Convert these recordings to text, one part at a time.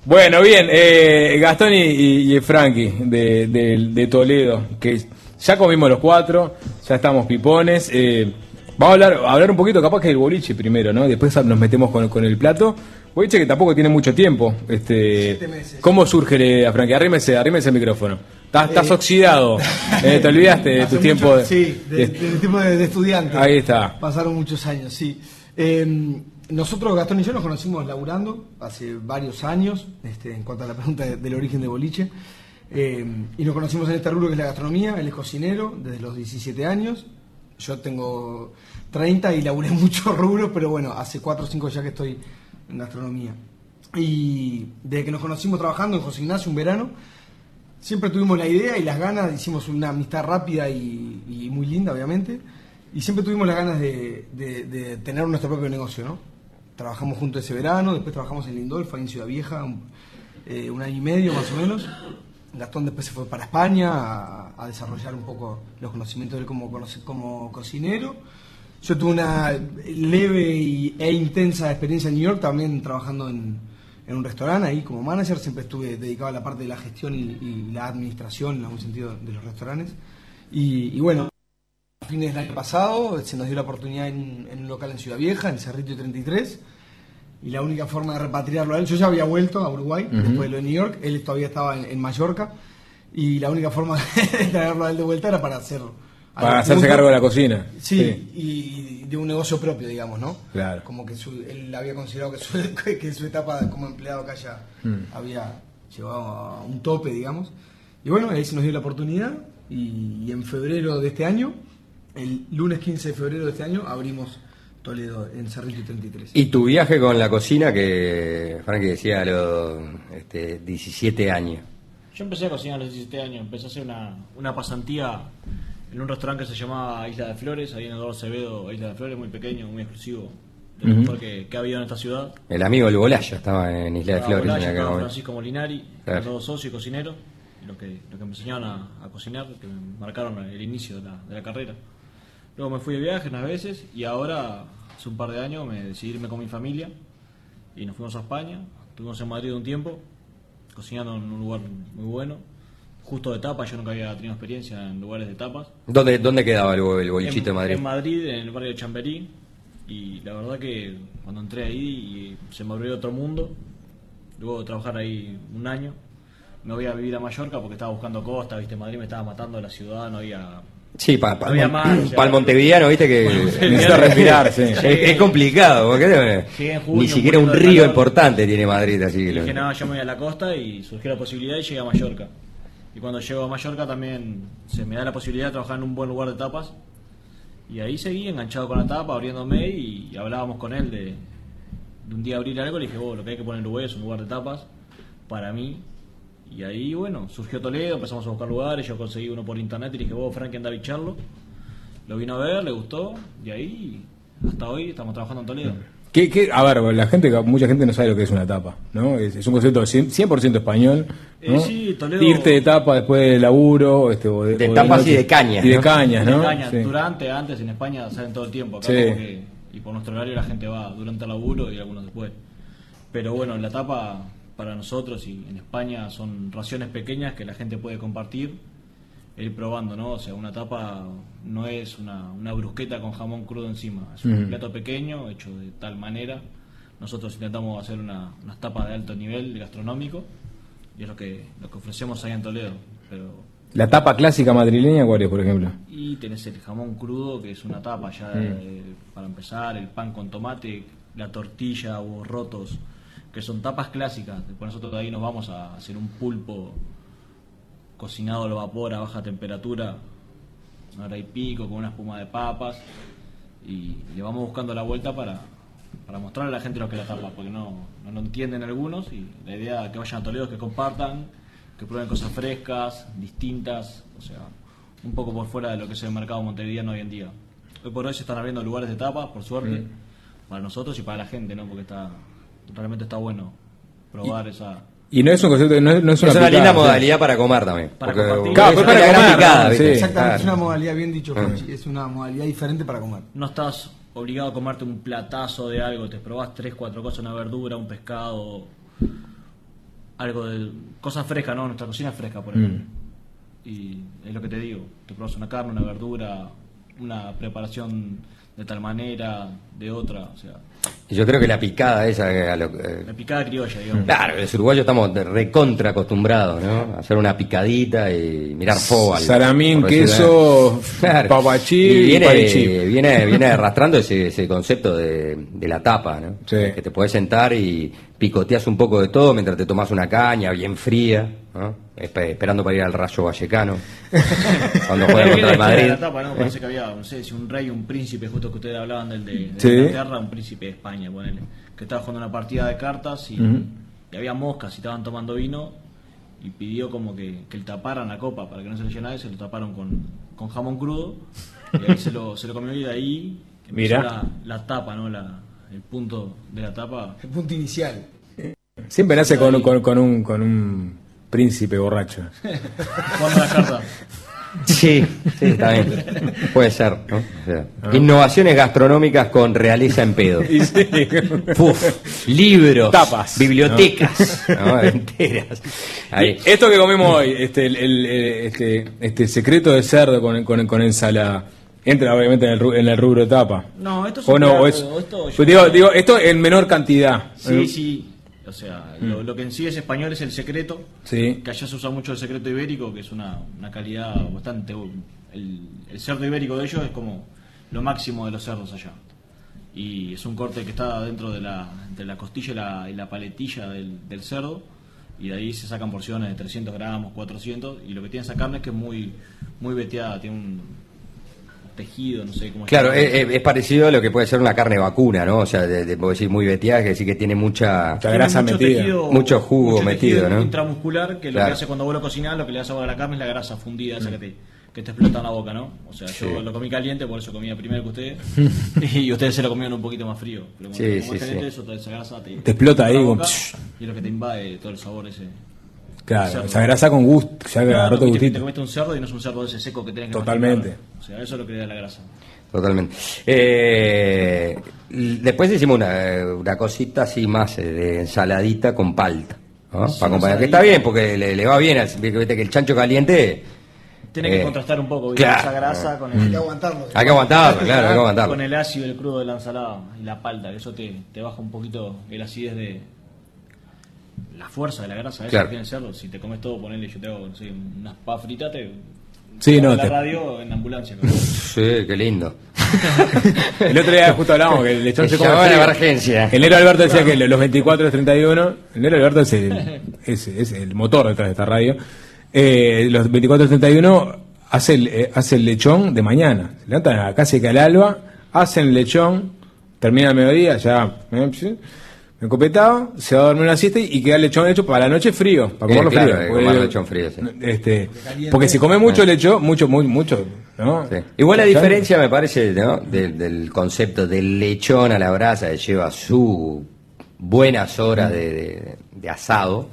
Bueno, bien, Gastón y Frankie de Toledo, que ya comimos los 4, ya estamos pipones. Vamos a hablar un poquito capaz que del boliche primero, ¿no? Después nos metemos con el plato. Boliche que tampoco tiene mucho tiempo. 7 meses. ¿Cómo surge la idea, Frankie? Arrímese el micrófono. Estás oxidado. Te olvidaste de tu tiempo. Sí, del tiempo de estudiante. Ahí está. Pasaron muchos años, sí. Nosotros, Gastón y yo, nos conocimos laburando hace varios años, en cuanto a la pregunta del origen de boliche. Y nos conocimos en este rubro que es la gastronomía. Él es cocinero desde los 17 años. Yo tengo 30 y laburé muchos rubros, pero bueno, hace 4 o 5 ya que estoy en gastronomía. Y desde que nos conocimos trabajando en José Ignacio un verano, siempre tuvimos la idea y las ganas, hicimos una amistad rápida y muy linda, obviamente, y siempre tuvimos las ganas de tener nuestro propio negocio, ¿no? Trabajamos juntos ese verano, después trabajamos en Lindolfo, ahí en Ciudad Vieja, un año y medio más o menos. Gastón después se fue para España a desarrollar un poco los conocimientos de él como cocinero. Yo tuve una leve e intensa experiencia en New York, también trabajando en un restaurante, ahí como manager. Siempre estuve dedicado a la parte de la gestión y la administración, en algún sentido, de los restaurantes. Y bueno, a fines del año pasado se nos dio la oportunidad en un local en Ciudad Vieja, en Cerrito 33, y la única forma de repatriarlo a él, yo ya había vuelto a Uruguay después de lo de New York, él todavía estaba en Mallorca, y la única forma de traerlo a él de vuelta era para hacerse cargo de la cocina. Sí, y de un negocio propio, digamos, ¿no? Claro. Como que él había considerado que su etapa como empleado acá ya había llevado a un tope, digamos. Y bueno, ahí se nos dio la oportunidad, y en febrero de este año, el lunes 15 de febrero de este año, abrimos Toledo en Cerrito 33. Y tu viaje con la cocina, que Frankie decía a los 17 años. Yo empecé a cocinar a los 17 años, empecé a hacer una pasantía en un restaurante que se llamaba Isla de Flores, ahí en Eduardo Acevedo, Isla de Flores, muy pequeño, muy exclusivo, de lo mejor que ha habido en esta ciudad. El amigo El Bolaya estaba en Isla de Flores. Bolaya, en aquel estaba momento. Francisco Molinari, Claro. los dos socios y cocineros, lo que me enseñaron a cocinar, que me marcaron el inicio de la carrera. Luego me fui de viaje unas veces y ahora, hace un par de años, me decidí irme con mi familia y nos fuimos a España. Estuvimos en Madrid un tiempo, cocinando en un lugar muy bueno, justo de tapas. Yo nunca había tenido experiencia en lugares de tapas. ¿Dónde quedaba el bolichito de Madrid? En Madrid, en el barrio de Chamberí. Y la verdad que cuando entré ahí se me abrió otro mundo. Luego de trabajar ahí un año, me voy a vivir a Mallorca porque estaba buscando costa, viste, Madrid me estaba matando la ciudad, no había... Sí, para había mar, o sea, el montevideano, viste que Necesita respirar, sí. es complicado, porque Llegué en junio, ni siquiera un poquito de río calor. importante tiene Madrid, así que Dije, no, yo me voy a la costa y surgió la posibilidad y llegué a Mallorca. Y cuando llego a Mallorca también se me da la posibilidad de trabajar en un buen lugar de tapas. Y ahí seguí enganchado con la tapa, abriéndome, y hablábamos con él de un día abrir algo. Le dije, lo que hay que poner en Uruguay es un lugar de tapas para mí. Y ahí, bueno, surgió Toledo, empezamos a buscar lugares, yo conseguí uno por internet y le dije, Frankie, anda a bicharlo. Lo vino a ver, le gustó, y ahí, hasta hoy, estamos trabajando en Toledo. A ver, mucha gente no sabe lo que es una tapa, ¿no? Es un concepto 100% español, ¿no? Sí, Toledo... Irte de tapa después del laburo, de tapas noche, y de cañas, y de ¿no? cañas, ¿no? De cañas, Sí. antes en España salen todo el tiempo, acá Sí. como que, y por nuestro horario la gente va durante el laburo y algunos después. Pero bueno, la tapa para nosotros y en España son raciones pequeñas que la gente puede compartir, ir probando, ¿no? O sea, una tapa no es una brusqueta con jamón crudo encima, es un plato pequeño hecho de tal manera. Nosotros intentamos hacer unas tapas de alto nivel gastronómico y es lo que ofrecemos ahí en Toledo. Pero La tapa clásica madrileña, ¿cuál es, por ejemplo? y tenés el jamón crudo, que es una tapa ya para empezar, el pan con tomate, la tortilla, huevos rotos, que son tapas clásicas. Después nosotros de ahí nos vamos a hacer un pulpo cocinado al vapor a baja temperatura, 1 hora y pico, con una espuma de papas, y le vamos buscando la vuelta para mostrarle a la gente lo que es la tapa, porque no lo entienden algunos, y la idea que vayan a Toledo es que compartan, que prueben cosas frescas, distintas, o sea, un poco por fuera de lo que es el mercado montevideano hoy en día. Hoy por hoy se están abriendo lugares de tapas, por suerte, para nosotros y para la gente, ¿no? Porque realmente está bueno probar esa... Y no es un concepto, no es una Es una picada, linda sí. modalidad para comer también. Para porque compartir. Claro, es pues una para gran comer, picada, ¿no? ¿viste? Sí. Exactamente, Claro. es una modalidad, bien dicho, Jorge, es una modalidad diferente para comer. No estás obligado a comerte un platazo de algo, te probás 3, 4 cosas, una verdura, un pescado, algo de cosas frescas, ¿no? Nuestra cocina es fresca, por ejemplo. Y es lo que te digo, te pruebas una carne, una verdura, una preparación de tal manera, de otra, o sea, Y yo creo que la picada esa, la picada criolla, digamos. claro, los uruguayos estamos recontra acostumbrados, ¿no? A hacer una picadita y mirar fútbol. Salamín, por decirlo. queso, Claro. papachí Y y parichí. viene arrastrando ese concepto de la tapa, ¿no? Sí. Que te podés sentar y picoteas un poco de todo mientras te tomás una caña bien fría, ¿no? Esperando para ir al Rayo Vallecano cuando juega contra el Madrid. La tapa, ¿no? Parece que había, no sé, si un rey, un príncipe, justo que ustedes hablaban del de Sí. Inglaterra, un príncipe de España, ponele, que estaba jugando una partida de cartas y había moscas y estaban tomando vino y pidió como que le taparan la copa para que no se le llenara y se lo taparon con jamón crudo y ahí se lo comió y de ahí empezó Mira. la tapa, ¿no? El punto de la tapa. El punto inicial. Siempre nace con un príncipe borracho. Jugando las cartas. Sí, está bien. Puede ser, ¿no? O sea, innovaciones gastronómicas con realeza en pedo. Y sí. Puf, libros, Tapas, bibliotecas, ¿no? Enteras. Ahí. Esto que comimos hoy, este secreto de cerdo con ensalada, entra obviamente en el rubro de tapa. No, esto es O un no, plato, o es, esto yo- pues digo, esto en menor cantidad. Sí, sí. O sea, lo que en sí es español es el secreto. Sí. Que allá se usa mucho el secreto ibérico, que es una calidad bastante. El cerdo ibérico de ellos es como lo máximo de los cerdos allá. Y es un corte que está dentro entre la costilla y la paletilla del cerdo. Y de ahí se sacan porciones de 300 gramos, 400. Y lo que tiene esa carne es que es muy, muy veteada, tiene un tejido, no sé cómo Claro, llamarlo. es parecido a lo que puede ser una carne vacuna, ¿no? O sea, puedo decir muy veteada, que decir que tiene mucha... Mucha grasa Tiene metida. Mucho jugo metido, tejido ¿no? intramuscular, que lo Claro. que hace cuando vos lo cocinás, lo que le da sabor a la carne es la grasa fundida esa que te explota en la boca, ¿no? O sea, yo lo comí caliente, por eso comía primero que ustedes, y ustedes se lo comieron un poquito más frío. Pero cuando Sí, lo comes sí, caliente, sí. eso, toda esa grasa te explota ahí, en la como boca, psh. y es lo que te invade todo el sabor ese. Claro, cerdo. esa grasa con gusto, ya que agarró tu viste que te gustito. comiste un cerdo y no es un cerdo ese seco que tenés que Totalmente. masticar. O sea, eso es lo que le da la grasa. Totalmente. Después hicimos una cosita así más de ensaladita con palta, ¿no? Sí, Para acompañar, que ensaladita. está bien, porque le va bien, viste que el chancho caliente... Tiene que contrastar un poco, ¿viste? claro. Esa grasa con Hay que aguantarlo. Hay que aguantarlo, claro, hay que aguantarlo. Con el ácido y el crudo de la ensalada y la palta, que eso te baja un poquito el acidez de la fuerza de la grasa esa Claro. que tiene el cerdo. Si te comes todo, ponele, yo te hago, no sé, unas papas fritas, Sí, no, la te- radio en ambulancia. ¿no? Sí, qué lindo. El otro día justo hablábamos que el lechón se come Llamaba frío. la emergencia. El negro Alberto decía que los 24 es 31. El negro Alberto es el motor detrás de esta radio. Los 24 es 31 hace el lechón de mañana. Se levantan casi que al alba, hacen el lechón, termina el mediodía, ya encopetado, se va a dormir una siesta y queda el lechón hecho para la noche frío, para comerlo Claro, frío. comer lechón frío, sí. Porque si come mucho lechón, mucho, ¿no? Sí. Igual la diferencia me parece, ¿no? del concepto del lechón a la brasa, que lleva sus buenas horas de asado.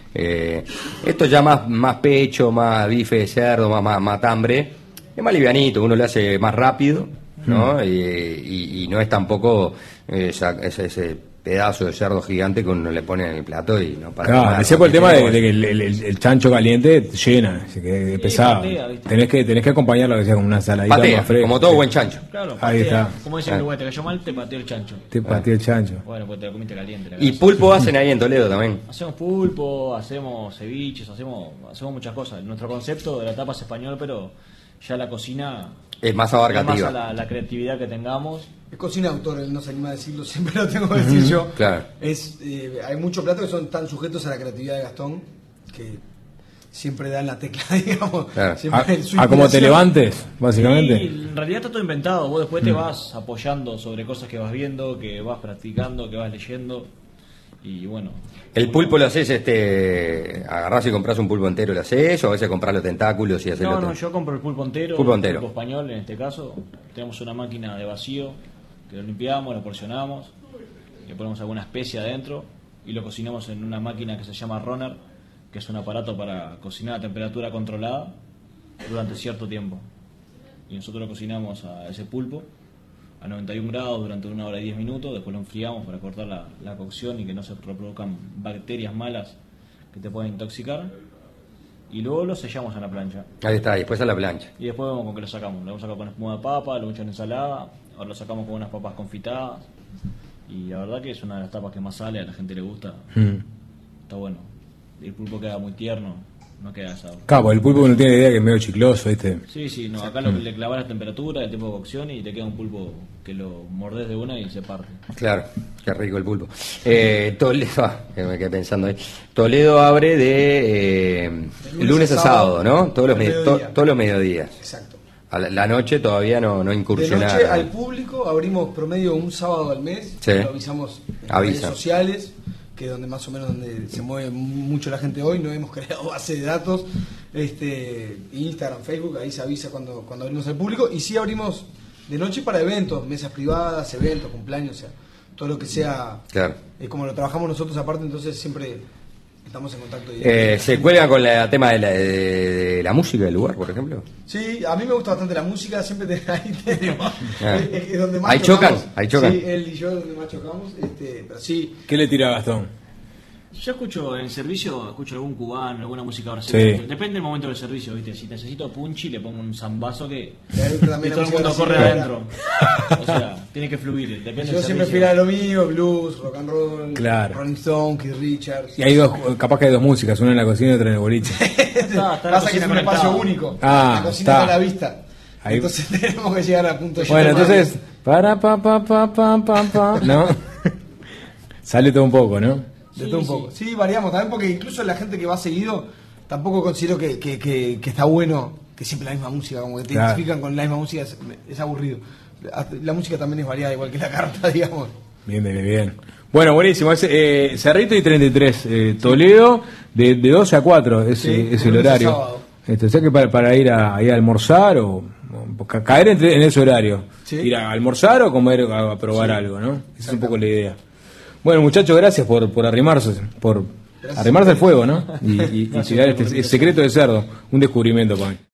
Esto ya más pecho, más bife de cerdo, más matambre, es más livianito, uno lo hace más rápido, ¿no? Y no es tampoco ese pedazo de cerdo gigante que uno le pone en el plato y no para Claro, comer, decía ¿no? por el tema de Como que el chancho caliente llena, así que es pesado. patea, ¿viste? Tenés que acompañarlo que sea con una saladita patea, más fresca. como todo buen chancho. Claro, Ahí patea. está. Como dicen en Uruguay, te cayó mal, te pateó el chancho. Te pateó el chancho. Bueno, pues te lo comiste caliente. la Y grasa. pulpo hacen ahí en Toledo también. Hacemos pulpo, hacemos ceviches, hacemos muchas cosas. Nuestro concepto de la tapa es español, pero ya la cocina Es más es más abarcativa. a la creatividad que tengamos. Es cocina de autor, él no se anima a decirlo, siempre lo tengo que decir yo. Claro. Hay muchos platos que son tan sujetos a la creatividad de Gastón que siempre dan la tecla, digamos. Claro. Siempre en su A como te inspiración. levantes, básicamente. Y en realidad está todo inventado. Vos después te vas apoyando sobre cosas que vas viendo, que vas practicando, que vas leyendo. Y bueno. El pulpo lo haces, agarrás y compras un pulpo entero, lo haces, o a veces compras los tentáculos y haces No, lo no, yo compro el pulpo entero. Pulpo entero. Pulpo español en este caso. Tenemos una máquina de vacío que lo limpiamos, lo porcionamos, le ponemos alguna especia adentro y lo cocinamos en una máquina que se llama Runner, que es un aparato para cocinar a temperatura controlada durante cierto tiempo. Y nosotros lo cocinamos a ese pulpo a 91 grados durante 1 hora y 10 minutos, después lo enfriamos para cortar la cocción y que no se reproduzcan bacterias malas que te pueden intoxicar. Y luego lo sellamos en la plancha. Ahí está, y después a la plancha. Y después vemos con qué lo sacamos. Lo hemos sacado con espuma de papa, lo hemos hecho en ensalada. Ahora lo sacamos con unas papas confitadas. Y la verdad que es una de las tapas que más sale, a la gente le gusta. Está bueno. El pulpo queda muy tierno, no queda asado. Claro, el pulpo no tiene idea que es medio chicloso, ¿viste? Sí, no, acá le clavas la temperatura, el tiempo de cocción y te queda un pulpo que lo mordés de una y se parte. Claro, qué rico el pulpo. Toledo, que me quedé pensando ahí. Toledo abre de lunes a sábado, ¿no? Todos los mediodías. Exacto. A la noche todavía no De incursionar. noche al público abrimos promedio un sábado al mes. Sí. Lo avisamos en redes sociales, que es donde más o menos donde se mueve mucho la gente hoy. No hemos creado base de datos, Instagram, Facebook, ahí se avisa cuando abrimos al público. Y sí abrimos de noche para eventos, mesas privadas, eventos, cumpleaños, o sea, todo lo que sea. Claro. Como lo trabajamos nosotros aparte, entonces siempre estamos en contacto directo. ¿Se cuelga con el tema de la música del lugar, por ejemplo? Sí, a mí me gusta bastante la música, siempre ahí tenemos. Es donde más Ahí chocamos. chocan. Sí, él y yo donde más chocamos, pero sí. ¿Qué le tira a Gastón? Yo escucho en el servicio, escucho algún cubano, alguna música brasileña. Sí. Depende del momento del servicio, ¿viste? Si necesito punchi, le pongo un zambazo que También y todo el mundo corre adentro. O sea, tiene que fluir, depende Yo del siempre servicio. fui a lo mío, blues, rock and roll, Claro. Rolling Stone, Keith Richards. Y hay dos, capaz que hay dos músicas, una en la cocina y otra en el boliche. Está la Pasa que es cocina un espacio conectada. único. Ah, la cocina está. está a la vista. Ahí. Entonces tenemos que llegar a punto Bueno, entonces, ¿no? Sale todo un poco, ¿no? De todo un poco. Sí, variamos también porque incluso la gente que va seguido tampoco considero que está bueno que siempre la misma música, como que te Claro. identifican con la misma música, es aburrido. La música también es variada, igual que la carta, digamos. Bien. Bueno, buenísimo. Cerrito y 33, Toledo, de 12 a 4 es el lunes a horario. sábado. O sea que para ir a almorzar o caer en ese horario. Sí. Ir a almorzar o comer, a probar algo, ¿no? Esa es un poco la idea. Bueno, muchachos, gracias por arrimarse, arrimarse al fuego, ¿no? Y tirar este secreto de cerdo, un descubrimiento para mí.